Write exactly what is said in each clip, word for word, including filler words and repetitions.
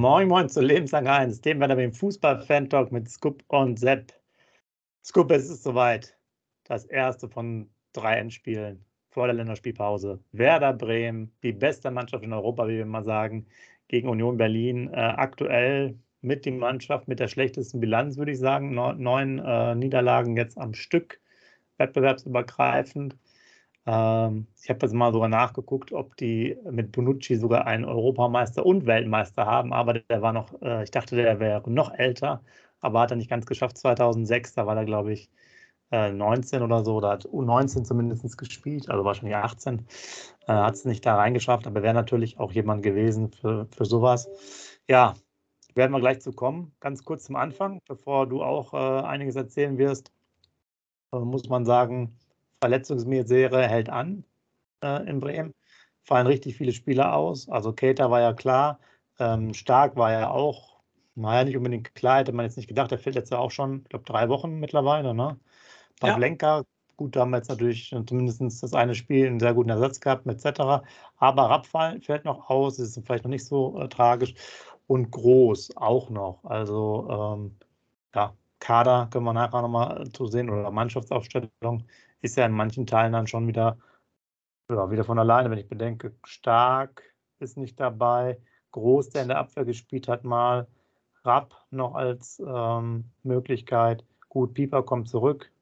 Moin Moin zu Lebenslang eins, dem Werder Bremen Fußball-Fan-Talk mit Scoop und Sepp. Scoop, es ist soweit. Das erste von drei Endspielen vor der Länderspielpause. Werder Bremen, die beste Mannschaft in Europa, wie wir mal sagen, gegen Union Berlin. Äh, aktuell mit die Mannschaft mit der schlechtesten Bilanz, würde ich sagen. Neun, neun äh, Niederlagen jetzt am Stück, wettbewerbsübergreifend. Ähm, ich habe jetzt mal sogar nachgeguckt, ob die mit Bonucci sogar einen Europameister und Weltmeister haben, aber der war noch, äh, ich dachte, der wäre noch älter, aber hat er nicht ganz geschafft. zweitausendsechs, da war er, glaube ich, äh, neunzehn oder so, oder hat U neunzehn zumindest gespielt, also wahrscheinlich achtzehn, äh, hat es nicht da reingeschafft, aber wäre natürlich auch jemand gewesen für, für sowas. Ja, werden wir gleich zu kommen. Ganz kurz zum Anfang, bevor du auch äh, einiges erzählen wirst, äh, muss man sagen, Verletzungsmisere hält an äh, in Bremen. Fallen richtig viele Spieler aus. Also Keita war ja klar. Ähm, Stark war ja auch, naja, nicht unbedingt klar, hätte man jetzt nicht gedacht. Der fehlt jetzt ja auch schon, ich glaube, drei Wochen mittlerweile. Ne? Pavlenka, ja. Gut, da haben wir jetzt natürlich zumindest das eine Spiel einen sehr guten Ersatz gehabt, et cetera. Aber Rapp fällt noch aus, ist vielleicht noch nicht so äh, tragisch. Und Groß auch noch. Also, ähm, ja, Kader können wir nachher nochmal zu sehen oder Mannschaftsaufstellung ist ja in manchen Teilen dann schon wieder, ja, wieder von alleine, wenn ich bedenke, Stark ist nicht dabei, Groß, der in der Abwehr gespielt hat, mal Rapp noch als ähm, Möglichkeit. Gut, Pieper kommt zurück.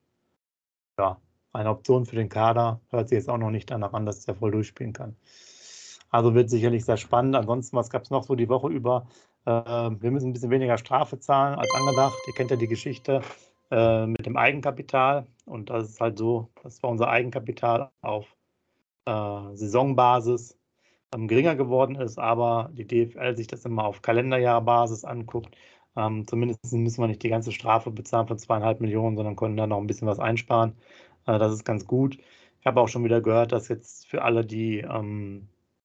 Ja, eine Option für den Kader, hört sich jetzt auch noch nicht danach an, dass er voll durchspielen kann. Also wird sicherlich sehr spannend. Ansonsten, was gab es noch so die Woche über? Äh, wir müssen ein bisschen weniger Strafe zahlen als angedacht. Ihr kennt ja die Geschichte äh, mit dem Eigenkapital. Und das ist halt so, das war unser Eigenkapital auf äh, Saisonbasis ähm, geringer geworden ist, aber die D F L sich das immer auf Kalenderjahrbasis anguckt. Ähm, zumindest müssen wir nicht die ganze Strafe bezahlen von zweieinhalb Millionen, sondern können da noch ein bisschen was einsparen. Äh, das ist ganz gut. Ich habe auch schon wieder gehört, dass jetzt für alle, die ähm,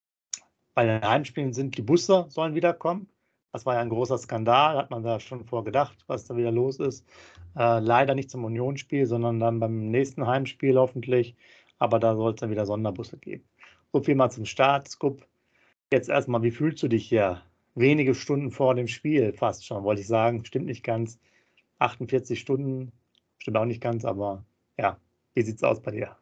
bei den Heimspielen sind, die Busse sollen wiederkommen. Das war ja ein großer Skandal, hat man da schon vorgedacht, was da wieder los ist. Äh, leider nicht zum Unionsspiel, sondern dann beim nächsten Heimspiel hoffentlich. Aber da soll es dann wieder Sonderbusse geben. So viel mal zum Start, Scoop. Jetzt erstmal, wie fühlst du dich hier? Wenige Stunden vor dem Spiel, fast schon, wollte ich sagen. Stimmt nicht ganz. achtundvierzig Stunden, stimmt auch nicht ganz, aber ja, wie sieht es aus bei dir?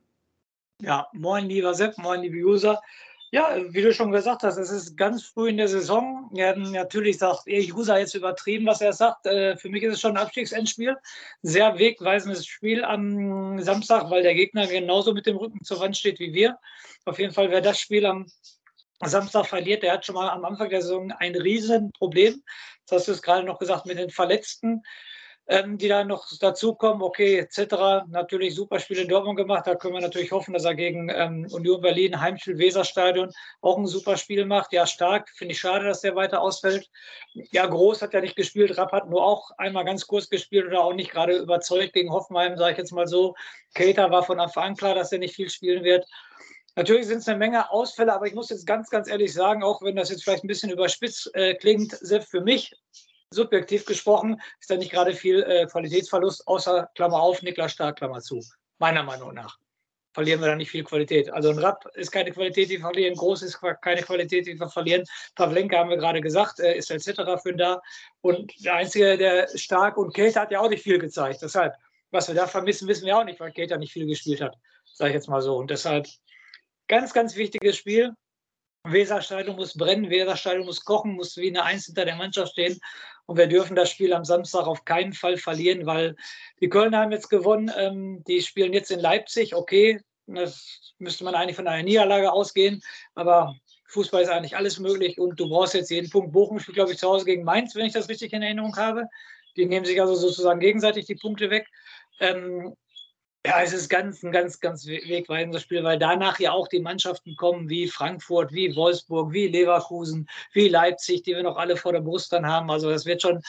Ja, moin lieber Sepp, moin liebe User. Ja, wie du schon gesagt hast, es ist ganz früh in der Saison. Ja, natürlich sagt Erich User jetzt übertrieben, was er sagt. Äh, für mich ist es schon ein Abstiegsendspiel. Sehr wegweisendes Spiel am Samstag, weil der Gegner genauso mit dem Rücken zur Wand steht wie wir. Auf jeden Fall, wer das Spiel am Samstag verliert, der hat schon mal am Anfang der Saison ein Riesenproblem. Das hast du es gerade noch gesagt mit den Verletzten. Ähm, die da noch dazukommen, okay, et cetera. Natürlich super Spiel in Dortmund gemacht. Da können wir natürlich hoffen, dass er gegen ähm, Union Berlin, Heimspiel Weserstadion, auch ein super Spiel macht. Ja, Stark, finde ich schade, dass der weiter ausfällt. Ja, Groß hat ja nicht gespielt. Rapp hat nur auch einmal ganz kurz gespielt oder auch nicht gerade überzeugt gegen Hoffenheim, sage ich jetzt mal so. Keita war von Anfang an klar, dass er nicht viel spielen wird. Natürlich sind es eine Menge Ausfälle, aber ich muss jetzt ganz, ganz ehrlich sagen, auch wenn das jetzt vielleicht ein bisschen überspitzt äh, klingt, selbst für mich, subjektiv gesprochen, ist da nicht gerade viel äh, Qualitätsverlust, außer, Klammer auf, Niklas Stark, Klammer zu. Meiner Meinung nach verlieren wir da nicht viel Qualität. Also ein Rapp ist keine Qualität, die wir verlieren, Groß ist keine Qualität, die wir verlieren. Pavlenka haben wir gerade gesagt, äh, ist et cetera für da. Und der Einzige, der Stark und Keita hat ja auch nicht viel gezeigt. Deshalb, was wir da vermissen, wissen wir auch nicht, weil Keita nicht viel gespielt hat, sage ich jetzt mal so. Und deshalb ganz, ganz wichtiges Spiel. Weserstadion muss brennen, Weserstadion muss kochen, muss wie eine Eins hinter der Mannschaft stehen. Und wir dürfen das Spiel am Samstag auf keinen Fall verlieren, weil die Kölner haben jetzt gewonnen. Ähm, die spielen jetzt in Leipzig. Okay, das müsste man eigentlich von einer Niederlage ausgehen. Aber Fußball ist eigentlich alles möglich und du brauchst jetzt jeden Punkt. Bochum spielt, glaube ich, zu Hause gegen Mainz, wenn ich das richtig in Erinnerung habe. Die nehmen sich also sozusagen gegenseitig die Punkte weg. Ähm, Ja, es ist ganz, ein ganz, ganz wegweisendes Spiel, weil danach ja auch die Mannschaften kommen wie Frankfurt, wie Wolfsburg, wie Leverkusen, wie Leipzig, die wir noch alle vor der Brust dann haben. Also das wird schon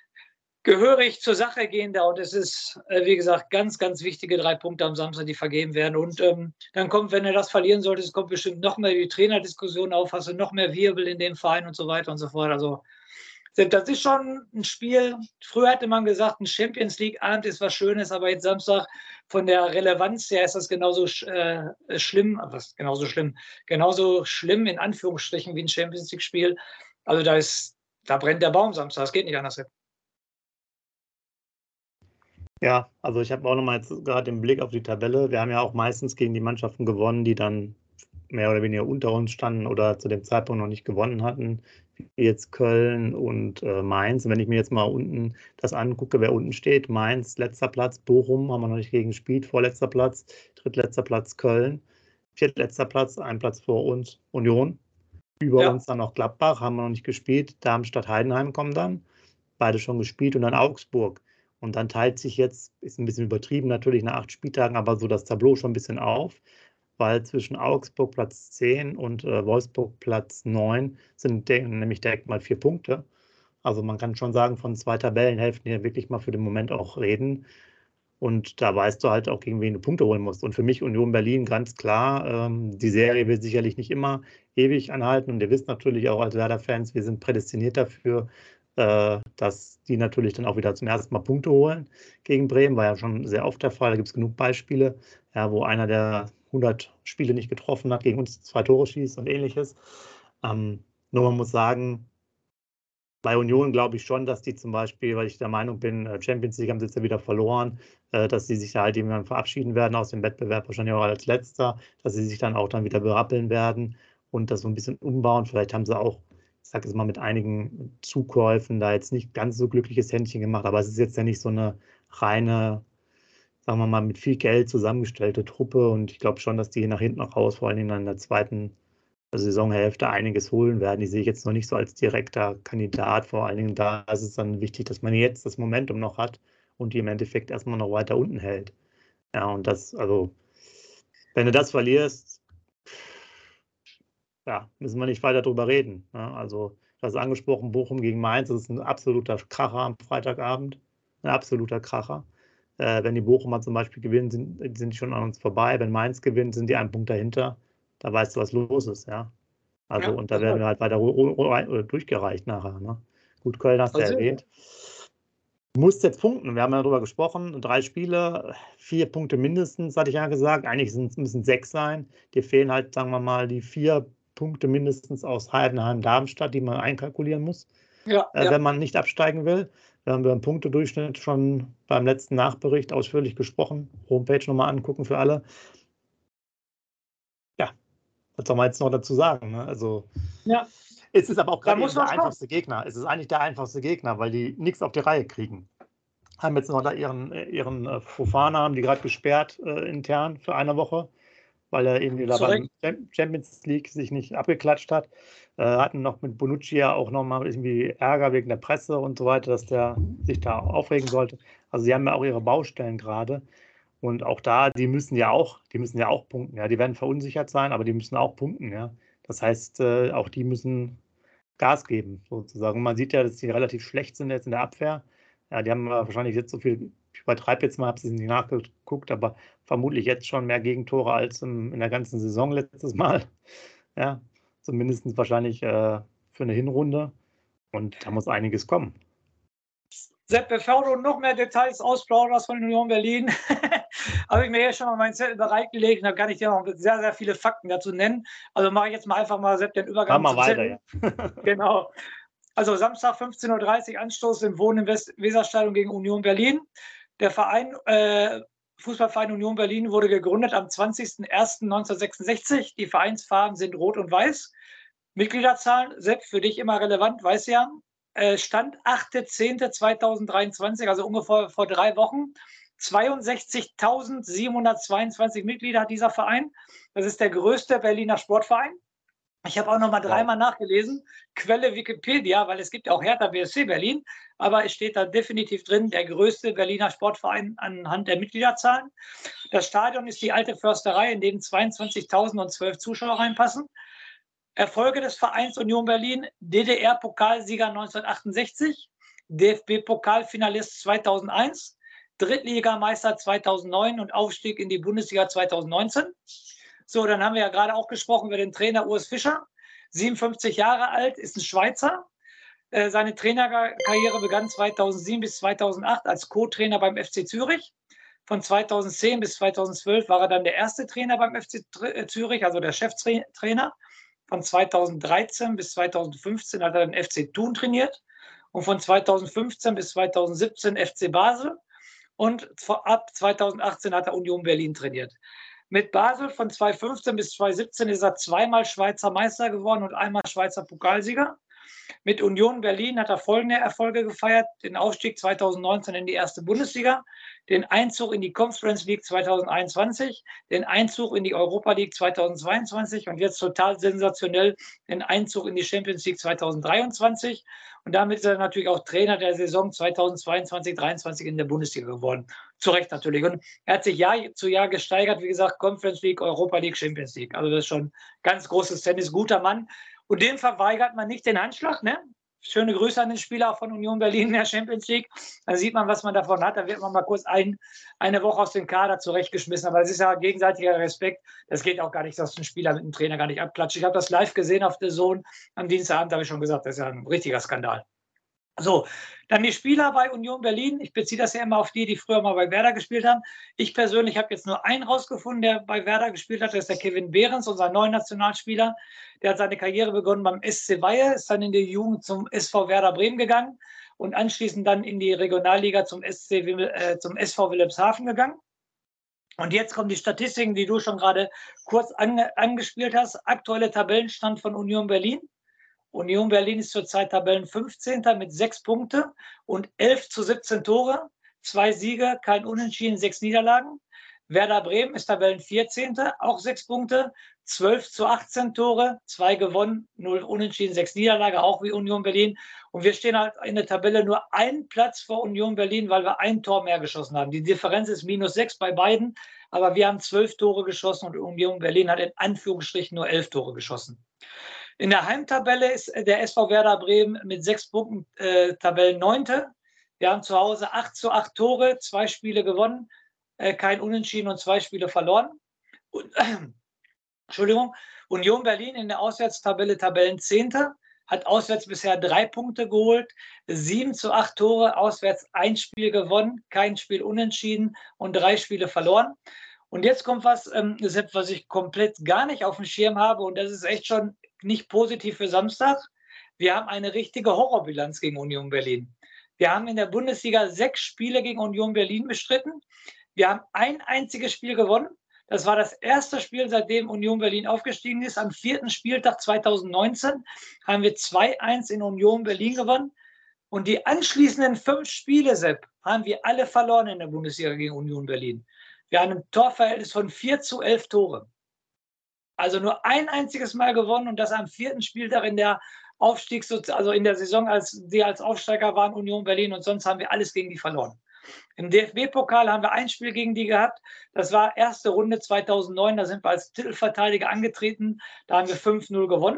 gehörig zur Sache gehen da und es ist, wie gesagt, ganz, ganz wichtige drei Punkte am Samstag, die vergeben werden. Und ähm, dann kommt, wenn er das verlieren sollte, es kommt bestimmt noch mehr die Trainerdiskussion auf, hast du noch mehr Wirbel in dem Verein und so weiter und so fort. Also das ist schon ein Spiel. Früher hatte man gesagt, ein Champions League-Abend ist was Schönes, aber jetzt Samstag von der Relevanz her ist das genauso äh, schlimm, was genauso schlimm, genauso schlimm in Anführungsstrichen wie ein Champions League-Spiel. Also da ist da brennt der Baum Samstag, das geht nicht anders. Ja, also ich habe auch nochmal jetzt gerade den Blick auf die Tabelle. Wir haben ja auch meistens gegen die Mannschaften gewonnen, die dann mehr oder weniger unter uns standen oder zu dem Zeitpunkt noch nicht gewonnen hatten, wie jetzt Köln und äh, Mainz. Und wenn ich mir jetzt mal unten das angucke, wer unten steht, Mainz, letzter Platz, Bochum, haben wir noch nicht gegen gespielt, vorletzter Platz, drittletzter Platz Köln, viertletzter Platz, ein Platz vor uns, Union. Über Ja. uns dann noch Gladbach, haben wir noch nicht gespielt, Darmstadt, Heidenheim kommen dann, beide schon gespielt und dann Augsburg. Und dann teilt sich jetzt, ist ein bisschen übertrieben natürlich nach acht Spieltagen, aber so das Tableau schon ein bisschen auf, weil zwischen Augsburg Platz zehn und äh, Wolfsburg Platz neun sind nämlich direkt mal vier Punkte. Also man kann schon sagen, von zwei Tabellenhälften hier wirklich mal für den Moment auch reden. Und da weißt du halt auch, gegen wen du Punkte holen musst. Und für mich Union Berlin ganz klar, ähm, die Serie wird sicherlich nicht immer ewig anhalten. Und ihr wisst natürlich auch als Werder-Fans, wir sind prädestiniert dafür, äh, dass die natürlich dann auch wieder zum ersten Mal Punkte holen gegen Bremen. War ja schon sehr oft der Fall. Da gibt es genug Beispiele, ja, wo einer, der hundert Spiele nicht getroffen hat, gegen uns zwei Tore schießt und ähnliches. Ähm, nur man muss sagen, bei Union glaube ich schon, dass die zum Beispiel, weil ich der Meinung bin, Champions League haben sie jetzt ja wieder verloren, dass sie sich da halt irgendwann verabschieden werden aus dem Wettbewerb, wahrscheinlich auch als Letzter, dass sie sich dann auch dann wieder berappeln werden und das so ein bisschen umbauen. Vielleicht haben sie auch, ich sage jetzt mal, mit einigen Zukäufen da jetzt nicht ganz so glückliches Händchen gemacht, aber es ist jetzt ja nicht so eine reine, sagen wir mal, mit viel Geld zusammengestellte Truppe und ich glaube schon, dass die nach hinten noch raus, vor allen Dingen in der zweiten Saisonhälfte einiges holen werden. Die sehe ich jetzt noch nicht so als direkter Kandidat. Vor allen Dingen da ist es dann wichtig, dass man jetzt das Momentum noch hat und die im Endeffekt erstmal noch weiter unten hält. Ja, und das, also, wenn du das verlierst, ja, müssen wir nicht weiter drüber reden. Ja, also, das angesprochen, Bochum gegen Mainz, das ist ein absoluter Kracher am Freitagabend. Ein absoluter Kracher. Äh, wenn die Bochumer zum Beispiel gewinnen, sind, sind die schon an uns vorbei. Wenn Mainz gewinnt, sind die einen Punkt dahinter. Da weißt du, was los ist, ja. Also, Ja, und da werden wir halt weiter durchgereicht nachher. Ne? Gut, Köln hast du also, erwähnt. Du musst jetzt punkten. Wir haben ja darüber gesprochen. Drei Spiele, vier Punkte mindestens, hatte ich ja gesagt. Eigentlich sind, müssen sechs sein. Dir fehlen halt, sagen wir mal, die vier Punkte mindestens aus Heidenheim, Darmstadt, die man einkalkulieren muss, ja, äh, ja. wenn man nicht absteigen will. Da haben wir im Punktedurchschnitt schon beim letzten Nachbericht ausführlich gesprochen. Homepage nochmal angucken für alle. Ja, was soll man jetzt noch dazu sagen? Ne? Also, ja. es ist aber auch Da gerade muss der man schauen. einfachste Gegner. Es ist eigentlich der einfachste Gegner, weil die nichts auf die Reihe kriegen. Haben jetzt noch da ihren, ihren äh, Fofana, haben die gerade gesperrt äh, intern für eine Woche, weil er irgendwie da beim Champions League sich nicht abgeklatscht hat. Äh, hatten noch mit Bonucci ja auch nochmal irgendwie Ärger wegen der Presse und so weiter, dass der sich da aufregen sollte. Also sie haben ja auch ihre Baustellen gerade. Und auch da, die müssen ja auch, die müssen ja auch punkten. Ja, die werden verunsichert sein, aber die müssen auch punkten. Ja, das heißt, äh, auch die müssen Gas geben, sozusagen. Und man sieht ja, dass die relativ schlecht sind jetzt in der Abwehr. Ja, die haben wahrscheinlich jetzt so viel, ich übertreibe jetzt mal, habe es nicht nachgeguckt, aber vermutlich jetzt schon mehr Gegentore als im, in der ganzen Saison letztes Mal. Ja, zumindest wahrscheinlich äh, für eine Hinrunde. Und da muss einiges kommen. Sepp, bevor du noch mehr Details ausplauderst von Union Berlin, habe ich mir hier schon mal meinen Zettel bereitgelegt und da kann ich dir noch sehr, sehr viele Fakten dazu nennen. Also mache ich jetzt mal einfach mal, Sepp, den Übergang Mach mal zum weiter, Zettel. ja. Genau. Also Samstag fünfzehn Uhr dreißig Anstoß im Wohnen im Weserstadion gegen Union Berlin. Der Verein, äh, Fußballverein Union Berlin wurde gegründet am zwanzigsten ersten neunzehnhundertsechsundsechzig. Die Vereinsfarben sind rot und weiß. Mitgliederzahlen, Sepp, für dich immer relevant, weiß ja. Stand achter zehnter zweitausenddreiundzwanzig, also ungefähr vor drei Wochen. zweiundsechzigtausendsiebenhundertzweiundzwanzig Mitglieder hat dieser Verein. Das ist der größte Berliner Sportverein. Ich habe auch noch mal dreimal nachgelesen. Quelle Wikipedia, weil es gibt ja auch Hertha B S C Berlin, aber es steht da definitiv drin, der größte Berliner Sportverein anhand der Mitgliederzahlen. Das Stadion ist die alte Försterei, in dem zweiundzwanzigtausendzwölf Zuschauer reinpassen. Erfolge des Vereins Union Berlin: D D R-Pokalsieger neunzehnhundertachtundsechzig, D F B-Pokalfinalist zweitausendeins, Drittligameister zweitausendneun und Aufstieg in die Bundesliga zweitausendneunzehn. So, dann haben wir ja gerade auch gesprochen über den Trainer Urs Fischer, siebenundfünfzig Jahre alt, ist ein Schweizer. Äh, seine Trainerkarriere begann zweitausendsieben bis zweitausendacht als Co-Trainer beim F C Zürich. Von zweitausendzehn bis zweitausendzwölf war er dann der erste Trainer beim F C Zürich, also der Cheftrainer. Von zweitausenddreizehn bis zweitausendfünfzehn hat er den F C Thun trainiert und von zweitausendfünfzehn bis zweitausendsiebzehn F C Basel und ab zweitausendachtzehn hat er Union Berlin trainiert. Mit Basel von zweitausendfünfzehn bis zweitausendsiebzehn ist er zweimal Schweizer Meister geworden und einmal Schweizer Pokalsieger. Mit Union Berlin hat er folgende Erfolge gefeiert: den Aufstieg zweitausendneunzehn in die erste Bundesliga, den Einzug in die Conference League zweitausendeinundzwanzig, den Einzug in die Europa League zweitausendzweiundzwanzig und jetzt total sensationell den Einzug in die Champions League zweitausenddreiundzwanzig. Und damit ist er natürlich auch Trainer der Saison zweitausendzweiundzwanzig dreiundzwanzig in der Bundesliga geworden. Zu Recht natürlich. Und er hat sich Jahr zu Jahr gesteigert, wie gesagt, Conference League, Europa League, Champions League. Also das ist schon ganz großes Tennis, guter Mann. Und dem verweigert man nicht den Handschlag, ne? Schöne Grüße an den Spieler von Union Berlin in der Champions League. Da sieht man, was man davon hat. Da wird man mal kurz ein, eine Woche aus dem Kader zurechtgeschmissen. Aber das ist ja gegenseitiger Respekt. Das geht auch gar nicht, dass ein Spieler mit dem Trainer gar nicht abklatscht. Ich habe das live gesehen auf der Zone am Dienstagabend, habe ich schon gesagt, das ist ja ein richtiger Skandal. So, dann die Spieler bei Union Berlin. Ich beziehe das ja immer auf die, die früher mal bei Werder gespielt haben. Ich persönlich habe jetzt nur einen rausgefunden, der bei Werder gespielt hat. Das ist der Kevin Behrens, unser neuer Nationalspieler. Der hat seine Karriere begonnen beim S C Weihe, ist dann in die Jugend zum S V Werder Bremen gegangen und anschließend dann in die Regionalliga zum, S C, äh, zum S V Wilhelmshaven gegangen. Und jetzt kommen die Statistiken, die du schon gerade kurz ange angespielt hast. Aktuelle Tabellenstand von Union Berlin. Union Berlin ist zurzeit Tabellenfünfzehnter mit sechs Punkte und elf zu siebzehn Tore, zwei Siege, kein Unentschieden, sechs Niederlagen. Werder Bremen ist Tabellenvierzehnter, auch sechs Punkte, zwölf zu achtzehn Tore, zwei gewonnen, null Unentschieden, sechs Niederlagen, auch wie Union Berlin. Und wir stehen halt in der Tabelle nur einen Platz vor Union Berlin, weil wir ein Tor mehr geschossen haben. Die Differenz ist minus sechs bei beiden, aber wir haben zwölf Tore geschossen und Union Berlin hat in Anführungsstrichen nur elf Tore geschossen. In der Heimtabelle ist der S V Werder Bremen mit sechs Punkten äh, Tabellenneunte. Wir haben zu Hause acht zu acht Tore, zwei Spiele gewonnen, äh, kein Unentschieden und zwei Spiele verloren. Und, äh, Entschuldigung, Union Berlin in der Auswärtstabelle Tabellenzehnter, hat auswärts bisher drei Punkte geholt, sieben zu acht Tore, auswärts ein Spiel gewonnen, kein Spiel unentschieden und drei Spiele verloren. Und jetzt kommt was, ähm, was ich komplett gar nicht auf dem Schirm habe und das ist echt schon nicht positiv für Samstag. Wir haben eine richtige Horrorbilanz gegen Union Berlin. Wir haben in der Bundesliga sechs Spiele gegen Union Berlin bestritten. Wir haben ein einziges Spiel gewonnen. Das war das erste Spiel, seitdem Union Berlin aufgestiegen ist. Am vierten Spieltag zweitausendneunzehn haben wir zwei eins in Union Berlin gewonnen. Und die anschließenden fünf Spiele, Sepp, haben wir alle verloren in der Bundesliga gegen Union Berlin. Wir haben ein Torverhältnis von vier zu elf Tore. Also nur ein einziges Mal gewonnen und das am vierten Spieltag in der Aufstiegs-, also in der Saison, als die als Aufsteiger waren, Union Berlin, und sonst haben wir alles gegen die verloren. Im D F B-Pokal haben wir ein Spiel gegen die gehabt. Das war erste Runde zweitausendneun, da sind wir als Titelverteidiger angetreten. Da haben wir fünf null gewonnen.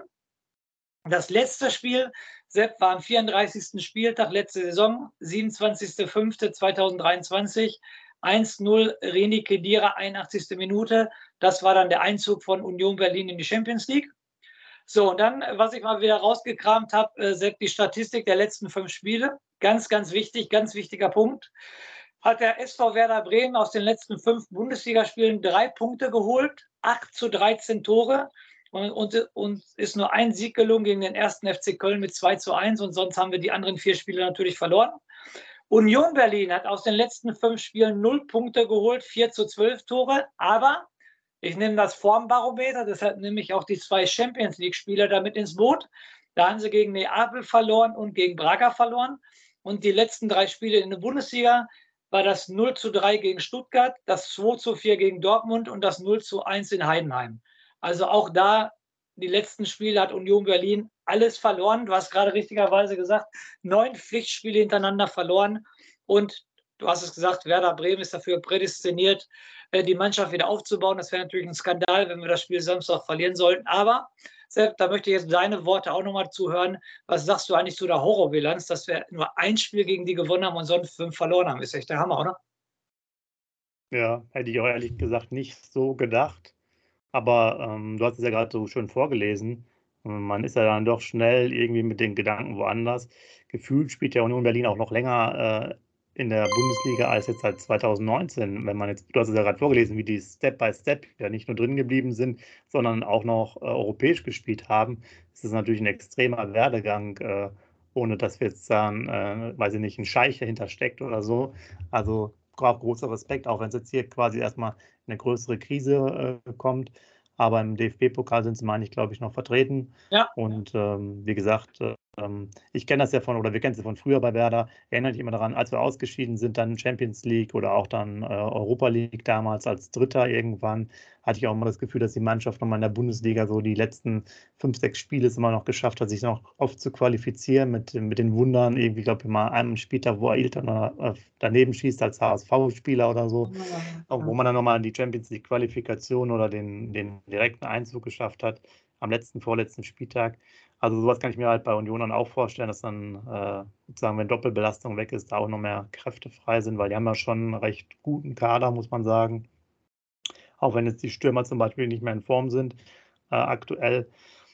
Das letzte Spiel, Sepp, war am vierunddreißigsten Spieltag, letzte Saison, siebenundzwanzigster fünfter zweitausenddreiundzwanzig. eins null Reni Kedira, einundachtzigste Minute. Das war dann der Einzug von Union Berlin in die Champions League. So, und dann, was ich mal wieder rausgekramt habe, äh, die Statistik der letzten fünf Spiele. Ganz, ganz wichtig, ganz wichtiger Punkt. Hat der S V Werder Bremen aus den letzten fünf Bundesligaspielen drei Punkte geholt, acht zu dreizehn Tore und, und, und ist nur ein Sieg gelungen gegen den ersten F C Köln mit zwei zu eins und sonst haben wir die anderen vier Spiele natürlich verloren. Union Berlin hat aus den letzten fünf Spielen null Punkte geholt, vier zu zwölf Tore, aber ich nehme das Formbarometer, deshalb nehme ich auch die zwei Champions League-Spieler damit ins Boot. Da haben sie gegen Neapel verloren und gegen Braga verloren. Und die letzten drei Spiele in der Bundesliga war das null zu drei gegen Stuttgart, das zwei zu vier gegen Dortmund und das null zu eins in Heidenheim. Also auch da, die letzten Spiele hat Union Berlin alles verloren. Du hast gerade richtigerweise gesagt, neun Pflichtspiele hintereinander verloren. Und du hast es gesagt, Werder Bremen ist dafür prädestiniert, die Mannschaft wieder aufzubauen. Das wäre natürlich ein Skandal, wenn wir das Spiel Samstag verlieren sollten. Aber Sepp, da möchte ich jetzt deine Worte auch nochmal zuhören. Was sagst du eigentlich zu der Horrorbilanz, dass wir nur ein Spiel gegen die gewonnen haben und sonst fünf verloren haben? Ist echt der Hammer, oder? Ja, hätte ich auch ehrlich gesagt nicht so gedacht. Aber ähm, du hast es ja gerade so schön vorgelesen. Man ist ja dann doch schnell irgendwie mit den Gedanken woanders. Gefühlt spielt ja Union Berlin auch noch länger in der Bundesliga als jetzt seit zweitausendneunzehn. Wenn man jetzt, du hast es ja gerade vorgelesen, wie die Step by Step ja nicht nur drin geblieben sind, sondern auch noch äh, europäisch gespielt haben, ist es natürlich ein extremer Werdegang, äh, ohne dass wir jetzt sagen, äh, weiß ich nicht, ein Scheich dahinter steckt oder so. Also auch großer Respekt, auch wenn es jetzt hier quasi erstmal in eine größere Krise äh, kommt. Aber im D F B-Pokal sind sie, meine ich, glaube ich, noch vertreten. Ja. Und ähm, wie gesagt, ähm, ich kenne das ja von, oder wir kennen es ja von früher bei Werder, erinnere ich immer daran, als wir ausgeschieden sind, dann Champions League oder auch dann äh, Europa League damals als Dritter irgendwann, hatte ich auch immer das Gefühl, dass die Mannschaft nochmal in der Bundesliga so die letzten fünf, sechs Spiele es immer noch geschafft hat, sich noch oft zu qualifizieren mit, mit den Wundern. Irgendwie, glaube ich, mal einem Spieltag, wo Ailton äh, daneben schießt als H S V-Spieler oder so, wo man dann nochmal die Champions League-Qualifikation oder den, den direkten Einzug geschafft hat am letzten, vorletzten Spieltag. Also sowas kann ich mir halt bei Union dann auch vorstellen, dass dann äh, sozusagen, wenn Doppelbelastung weg ist, da auch noch mehr Kräfte frei sind, weil die haben ja schon einen recht guten Kader, muss man sagen. Auch wenn jetzt die Stürmer zum Beispiel nicht mehr in Form sind äh, aktuell.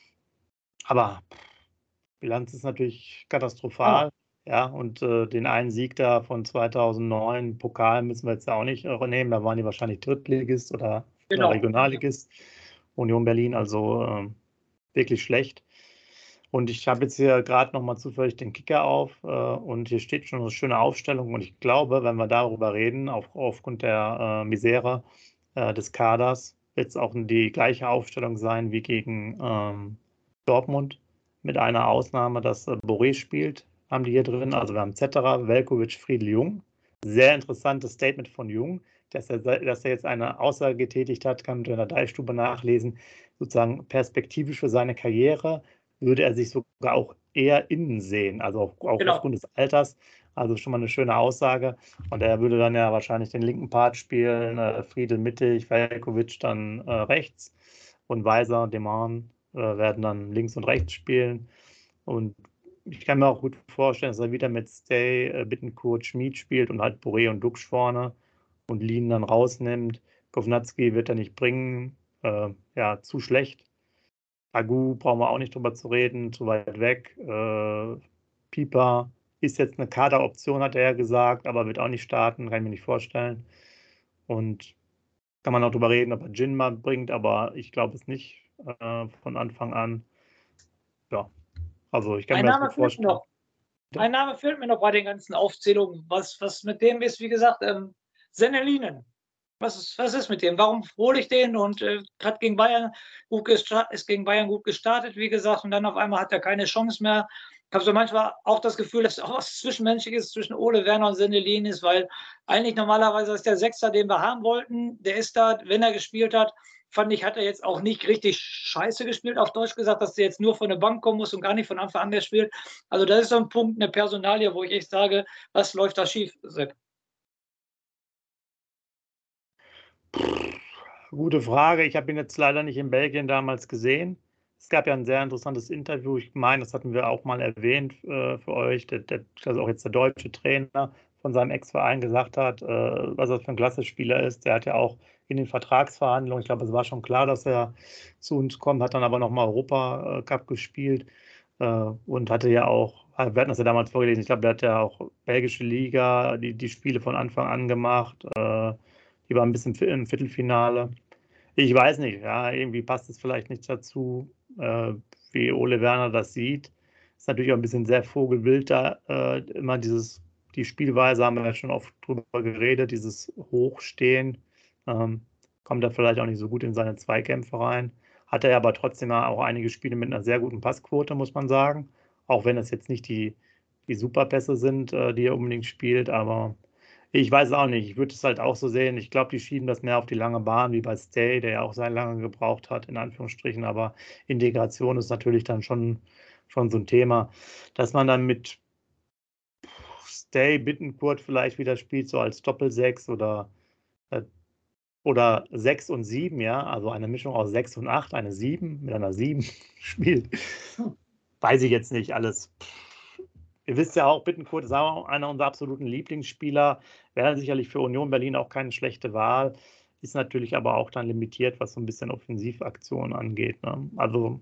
Aber Bilanz ist natürlich katastrophal. Oh. Ja, und äh, den einen Sieg da von zweitausendneun, Pokal müssen wir jetzt ja auch nicht äh, nehmen. Da waren die wahrscheinlich Drittligist oder, genau. oder Regionalligist. Union Berlin, also äh, wirklich schlecht. Und ich habe jetzt hier gerade nochmal zufällig den Kicker auf äh, und hier steht schon eine schöne Aufstellung. Und ich glaube, wenn wir darüber reden, auf, aufgrund der äh, Misere äh, des Kaders, wird es auch die gleiche Aufstellung sein wie gegen ähm, Dortmund, mit einer Ausnahme, dass äh, Boré spielt, haben die hier drin. Also wir haben Zetterer, Velkovic, Friedel, Jung. Sehr interessantes Statement von Jung, dass er, dass er jetzt eine Aussage getätigt hat, kann man in der Deichstube nachlesen, sozusagen perspektivisch für seine Karriere würde er sich sogar auch eher innen sehen, also auch, auch genau. aufgrund des Alters. Also schon mal eine schöne Aussage. Und er würde dann ja wahrscheinlich den linken Part spielen, äh, Friedel mittig, Velkovic dann äh, rechts und Weiser, Deman äh, werden dann links und rechts spielen. Und ich kann mir auch gut vorstellen, dass er wieder mit Stay, äh, Bittencourt, Schmid spielt und halt Boré und Duxch vorne und Lien dann rausnimmt. Kovnatski wird er nicht bringen, äh, ja, zu schlecht. Agu brauchen wir auch nicht drüber zu reden, zu weit weg. Äh, Pieper ist jetzt eine Kaderoption, hat er ja gesagt, aber wird auch nicht starten, kann ich mir nicht vorstellen. Und kann man auch drüber reden, ob er Jinma bringt, aber ich glaube es nicht äh, von Anfang an. Ja, also ich kann Ein mir das Name gut vorstellen. Noch. Ein Name fehlt mir noch bei den ganzen Aufzählungen. Was, was mit dem ist, wie gesagt, ähm, Sennelinen. Was ist, was ist mit dem? Warum hole ich den? Und äh, hat gegen Bayern gut ist gegen Bayern gut gestartet, wie gesagt, und dann auf einmal hat er keine Chance mehr. Ich habe so manchmal auch das Gefühl, dass auch was Zwischenmenschliches zwischen Ole Werner und Sendelin ist, weil eigentlich normalerweise ist der Sechster, den wir haben wollten, der ist da, wenn er gespielt hat, fand ich, hat er jetzt auch nicht richtig scheiße gespielt, auf Deutsch gesagt, dass der jetzt nur von der Bank kommen muss und gar nicht von Anfang an der spielt. Also das ist so ein Punkt, eine Personalie, wo ich echt sage, was läuft da schief, Sepp? Gute Frage. Ich habe ihn jetzt leider nicht in Belgien damals gesehen. Es gab ja ein sehr interessantes Interview. Ich meine, das hatten wir auch mal erwähnt äh, für euch, der, der, dass auch jetzt der deutsche Trainer von seinem Ex-Verein gesagt hat, äh, was er für ein klasse Spieler ist. Der hat ja auch in den Vertragsverhandlungen, ich glaube, es war schon klar, dass er zu uns kommt, hat dann aber nochmal Europacup gespielt äh, und hatte ja auch, wir hatten das ja damals vorgelesen, ich glaube, der hat ja auch belgische Liga, die, die Spiele von Anfang an gemacht. Äh, die war ein bisschen im Viertelfinale. Ich weiß nicht, ja, irgendwie passt es vielleicht nicht dazu, äh, wie Ole Werner das sieht. Ist natürlich auch ein bisschen sehr vogelwild da, äh, immer dieses, die Spielweise haben wir ja schon oft drüber geredet, dieses Hochstehen, ähm, kommt er vielleicht auch nicht so gut in seine Zweikämpfe rein. Hat er aber trotzdem auch einige Spiele mit einer sehr guten Passquote, muss man sagen. Auch wenn es jetzt nicht die, die Superpässe sind, äh, die er unbedingt spielt, aber ich weiß es auch nicht. Ich würde es halt auch so sehen. Ich glaube, die schieben das mehr auf die lange Bahn, wie bei Stay, der ja auch sehr lange gebraucht hat, in Anführungsstrichen. Aber Integration ist natürlich dann schon, schon so ein Thema, dass man dann mit Stay, Bittencourt vielleicht wieder spielt, so als Doppelsechs oder, äh, oder sechs und sieben, ja. Also eine Mischung aus sechs und acht, eine sieben mit einer sieben spielt. Weiß ich jetzt nicht alles. Ihr wisst ja auch, Bittencourt ist auch einer unserer absoluten Lieblingsspieler. Wäre sicherlich für Union Berlin auch keine schlechte Wahl. Ist natürlich aber auch dann limitiert, was so ein bisschen Offensivaktionen angeht. Ne? Also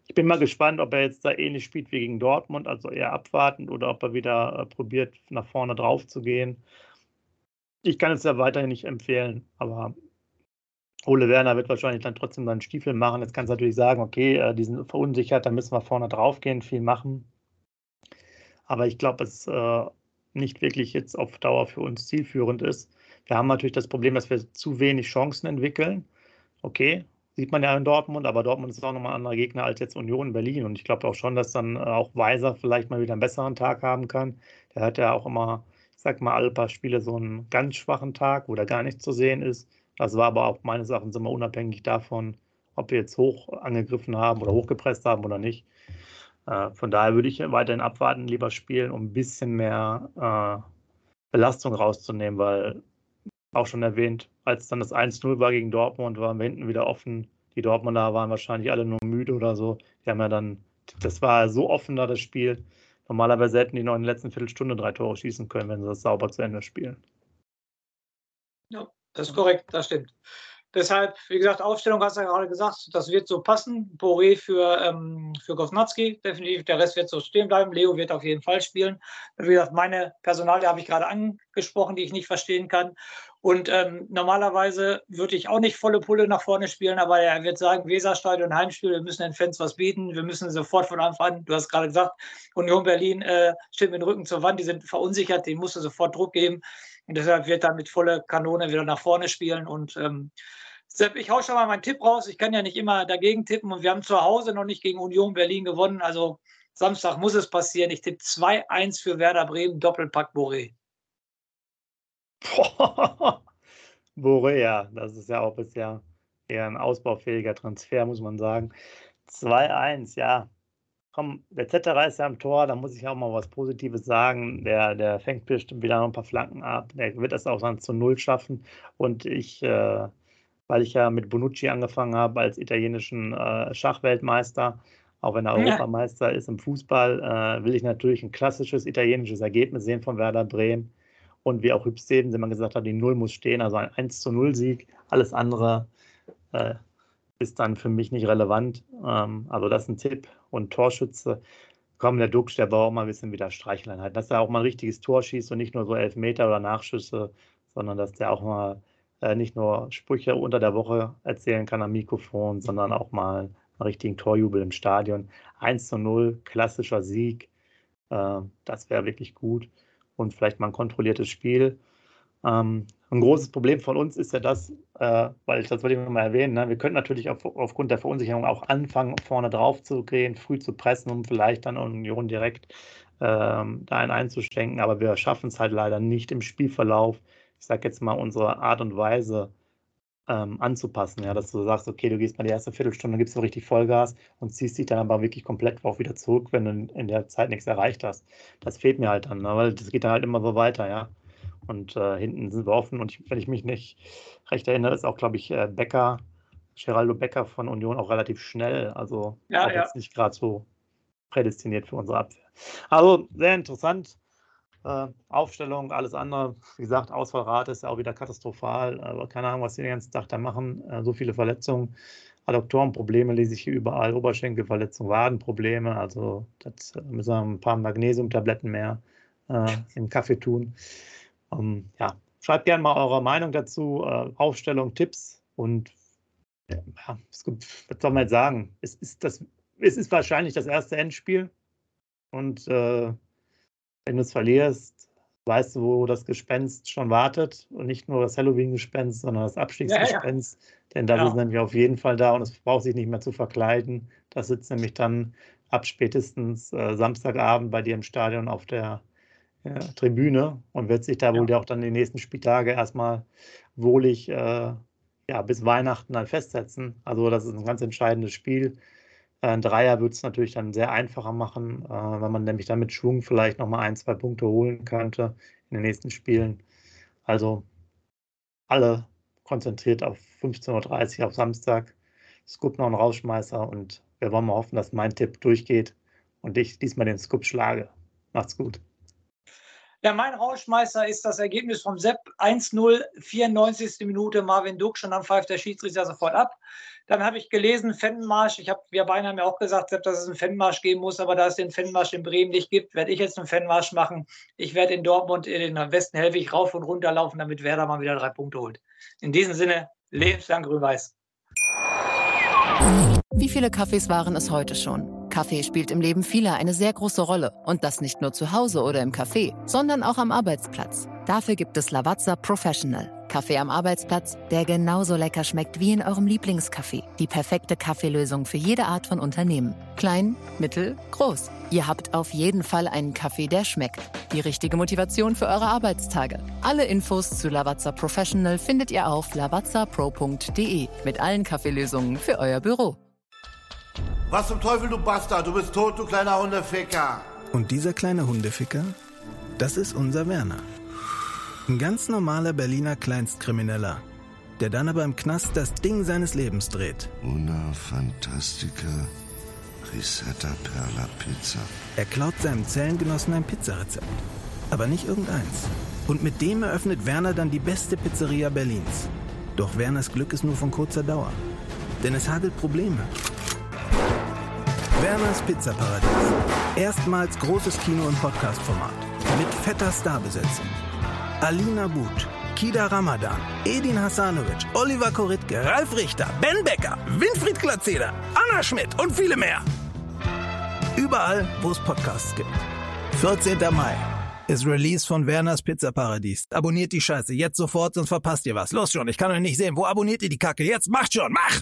Ich bin mal gespannt, ob er jetzt da ähnlich spielt wie gegen Dortmund, also eher abwartend, oder ob er wieder äh, probiert, nach vorne drauf zu gehen. Ich kann es ja weiterhin nicht empfehlen, aber Ole Werner wird wahrscheinlich dann trotzdem seinen Stiefel machen. Jetzt kannst du natürlich sagen, okay, äh, die sind verunsichert, da müssen wir vorne drauf gehen, viel machen. Aber ich glaube, es äh, nicht wirklich jetzt auf Dauer für uns zielführend ist. Wir haben natürlich das Problem, dass wir zu wenig Chancen entwickeln. Okay, sieht man ja in Dortmund, aber Dortmund ist auch nochmal ein anderer Gegner als jetzt Union Berlin. Und ich glaube auch schon, dass dann äh, auch Weiser vielleicht mal wieder einen besseren Tag haben kann. Der hat ja auch immer, ich sag mal, alle paar Spiele so einen ganz schwachen Tag, wo der gar nicht zu sehen ist. Das war aber auch meines Erachtens immer unabhängig davon, ob wir jetzt hoch angegriffen haben oder hochgepresst haben oder nicht. Äh, von daher würde ich weiterhin abwarten, lieber spielen, um ein bisschen mehr äh, Belastung rauszunehmen, weil auch schon erwähnt, als dann das eins null war gegen Dortmund, waren wir hinten wieder offen. Die Dortmunder waren wahrscheinlich alle nur müde oder so. Die haben ja dann, das war so offen da, das Spiel. Normalerweise hätten die noch in der letzten Viertelstunde drei Tore schießen können, wenn sie das sauber zu Ende spielen. Ja, das ist korrekt, das stimmt. Deshalb, wie gesagt, Aufstellung hast du ja gerade gesagt, das wird so passen. Boré für, ähm, für Gosnatski, definitiv. Der Rest wird so stehen bleiben. Leo wird auf jeden Fall spielen. Wie gesagt, meine Personalie habe ich gerade angesprochen, die ich nicht verstehen kann. Und ähm, normalerweise würde ich auch nicht volle Pulle nach vorne spielen, aber er wird sagen, Weserstadion, Heimspiel, wir müssen den Fans was bieten. Wir müssen sofort von Anfang an, du hast gerade gesagt, Union Berlin äh, steht mit dem Rücken zur Wand, die sind verunsichert, denen musst du sofort Druck geben. Und deshalb wird er mit voller Kanone wieder nach vorne spielen. Und ähm, Sepp, ich hau schon mal meinen Tipp raus. Ich kann ja nicht immer dagegen tippen. Und wir haben zu Hause noch nicht gegen Union Berlin gewonnen. Also Samstag muss es passieren. Ich tippe zwei eins für Werder Bremen, Doppelpack Boré. Boré, ja, das ist ja auch bisher eher ein ausbaufähiger Transfer, muss man sagen. zwei eins, ja. Komm, der Zetterer ist ja am Tor, da muss ich auch mal was Positives sagen. Der, der fängt bestimmt wieder noch ein paar Flanken ab. Der wird das auch dann zu Null schaffen. Und ich, äh, weil ich ja mit Bonucci angefangen habe als italienischen äh, Schachweltmeister, auch wenn er Europameister ist im Fußball, äh, will ich natürlich ein klassisches italienisches Ergebnis sehen von Werder Bremen. Und wie auch Hübsteden immer gesagt hat, die Null muss stehen, also ein eins zu null Sieg. Alles andere äh, ist dann für mich nicht relevant. Ähm, also das ist ein Tipp. Und Torschütze, komm, der Duxch, der braucht mal ein bisschen wieder Streicheleinheit. Dass er auch mal ein richtiges Tor schießt und nicht nur so Elfmeter oder Nachschüsse, sondern dass der auch mal äh, nicht nur Sprüche unter der Woche erzählen kann am Mikrofon, sondern auch mal einen richtigen Torjubel im Stadion. eins zu null, klassischer Sieg. Äh, das wäre wirklich gut. Und vielleicht mal ein kontrolliertes Spiel. Ähm, ein großes Problem von uns ist ja das, äh, weil ich das wollte ich noch mal erwähnen, ne? Wir könnten natürlich auf, aufgrund der Verunsicherung auch anfangen, vorne drauf zu gehen, früh zu pressen, um vielleicht dann Union direkt ähm, da einen einzuschenken, aber wir schaffen es halt leider nicht im Spielverlauf, ich sage jetzt mal, unsere Art und Weise ähm, anzupassen, ja, dass du sagst, okay, du gehst mal die erste Viertelstunde, gibst so richtig Vollgas und ziehst dich dann aber wirklich komplett auch wieder zurück, wenn du in, in der Zeit nichts erreicht hast. Das fehlt mir halt dann, ne? Weil das geht dann halt immer so weiter, ja. Und äh, hinten sind wir offen. Und ich, wenn ich mich nicht recht erinnere, ist auch, glaube ich, äh, Becker, Geraldo Becker von Union auch relativ schnell. Also Ja, auch ja. jetzt nicht gerade so prädestiniert für unsere Abwehr. Also sehr interessant. Äh, Aufstellung, alles andere. Wie gesagt, Ausfallrate ist ja auch wieder katastrophal. Aber keine Ahnung, was die den ganzen Tag da machen. Äh, so viele Verletzungen. Adduktorenprobleme lese ich hier überall. Oberschenkelverletzungen, Wadenprobleme. Also das äh, müssen wir ein paar Magnesiumtabletten mehr äh, in den Kaffee tun. Um, ja, schreibt gerne mal eure Meinung dazu, äh, Aufstellung, Tipps und ja, es gibt, was soll man jetzt sagen? Es ist, das, es ist wahrscheinlich das erste Endspiel und äh, wenn du es verlierst, weißt du, wo das Gespenst schon wartet und nicht nur das Halloween-Gespenst, sondern das Abstiegsgespenst, ja, ja. Denn das genau. ist nämlich auf jeden Fall da und es braucht sich nicht mehr zu verkleiden. Das sitzt nämlich dann ab spätestens äh, Samstagabend bei dir im Stadion auf der Ja, Tribüne und wird sich da wohl ja auch dann die nächsten Spieltage erstmal wohlig äh, ja, bis Weihnachten dann festsetzen. Also das ist ein ganz entscheidendes Spiel. Ein Dreier wird es natürlich dann sehr einfacher machen, äh, wenn man nämlich dann mit Schwung vielleicht nochmal ein, zwei Punkte holen könnte in den nächsten Spielen. Also alle konzentriert auf fünfzehn Uhr dreißig auf Samstag. Scoop noch einen Rausschmeißer und wir wollen mal hoffen, dass mein Tipp durchgeht und ich diesmal den Scoop schlage. Macht's gut. Ja, mein Rauschmeister ist das Ergebnis vom Sepp. eins null, vierundneunzigste Minute, Marvin Duksch, und dann pfeift der Schiedsrichter sofort ab. Dann habe ich gelesen, Fanmarsch. Ich habe, wir beide haben ja auch gesagt, Sepp, dass es einen Fanmarsch geben muss, aber da es den Fanmarsch in Bremen nicht gibt, werde ich jetzt einen Fanmarsch machen. Ich werde in Dortmund, in den Westen helfe ich rauf und runter laufen, damit Werder mal wieder drei Punkte holt. In diesem Sinne, lebenslang grün-weiß. Wie viele Kaffees waren es heute schon? Kaffee spielt im Leben vieler eine sehr große Rolle. Und das nicht nur zu Hause oder im Café, sondern auch am Arbeitsplatz. Dafür gibt es Lavazza Professional. Kaffee am Arbeitsplatz, der genauso lecker schmeckt wie in eurem Lieblingscafé. Die perfekte Kaffeelösung für jede Art von Unternehmen. Klein, mittel, groß. Ihr habt auf jeden Fall einen Kaffee, der schmeckt. Die richtige Motivation für eure Arbeitstage. Alle Infos zu Lavazza Professional findet ihr auf lavazza pro punkt de mit allen Kaffeelösungen für euer Büro. Was zum Teufel, du Bastard? Du bist tot, du kleiner Hundeficker. Und dieser kleine Hundeficker, das ist unser Werner. Ein ganz normaler Berliner Kleinstkrimineller, der dann aber im Knast das Ding seines Lebens dreht. Una Fantastica Risetta Perla Pizza. Er klaut seinem Zellengenossen ein Pizzarezept, aber nicht irgendeins. Und mit dem eröffnet Werner dann die beste Pizzeria Berlins. Doch Werners Glück ist nur von kurzer Dauer, denn es hagelt Probleme. Werners Pizzaparadies. Erstmals großes Kino- und Podcast-Format. Mit fetter Starbesetzung. Alina But, Kida Ramadan, Edin Hasanovic, Oliver Koritke, Ralf Richter, Ben Becker, Winfried Glatzeder, Anna Schmidt und viele mehr. Überall, wo es Podcasts gibt. vierzehnten Mai ist Release von Werners Pizzaparadies. Abonniert die Scheiße jetzt sofort, sonst verpasst ihr was. Los schon, ich kann euch nicht sehen. Wo abonniert ihr die Kacke? Jetzt macht schon, mach!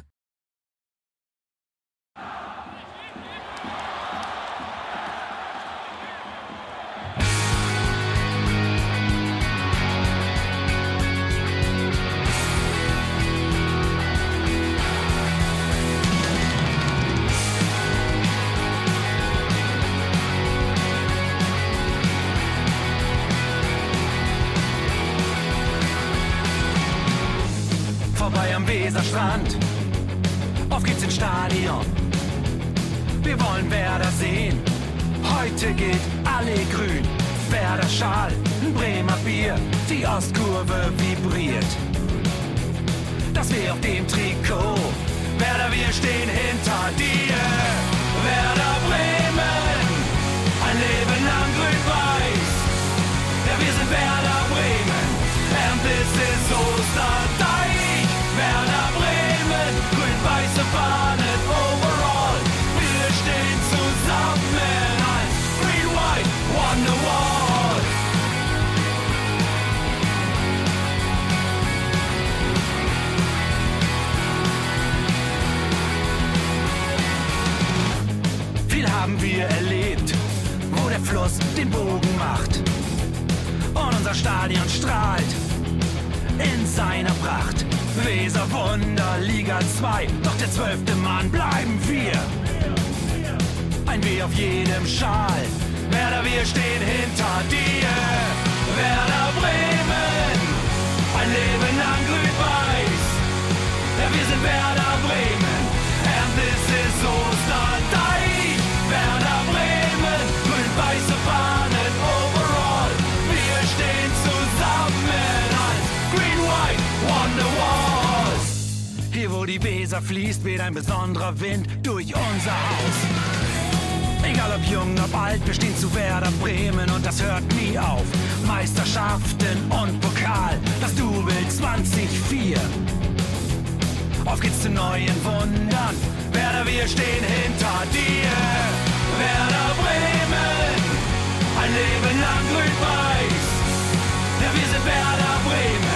Vorbei am Weserstrand, auf geht's ins Stadion. Wir wollen Werder sehen, heute gilt alle grün. Werder Schal, ein Bremer Bier, die Ostkurve vibriert. Das weh auf dem Trikot, Werder, wir stehen hinter dir. Werder Bremen, ein Leben lang grün-weiß. Ja, wir sind Werder Bremen, and this is Osterdeich. Werder Bremen, grün-weiße Fahnen overall. Wir stehen zusammen als Green White Wonderwall. Viel haben wir erlebt, wo der Fluss den Bogen macht. Und unser Stadion strahlt in seiner Pracht. Weser Wunder, Liga zwei, doch der zwölfte Mann bleiben wir. Ein W auf jedem Schal, Werder, wir stehen hinter dir. Werder Bremen, ein Leben lang grün-weiß. Ja, wir sind Werder Bremen, and this is Osterdeich. Werder Bremen, grün-weiße Fahnen overall. Wir stehen zusammen als Green-White Wonderwall. Hier, wo die Weser fließt, weht ein besonderer Wind durch unser Haus. Egal ob jung, ob alt, wir stehen zu Werder Bremen und das hört nie auf. Meisterschaften und Pokal, das Double zwanzig vier. Auf geht's zu neuen Wundern, Werder, wir stehen hinter dir. Werder Bremen, ein Leben lang grün-weiß. Ja, wir sind Werder Bremen.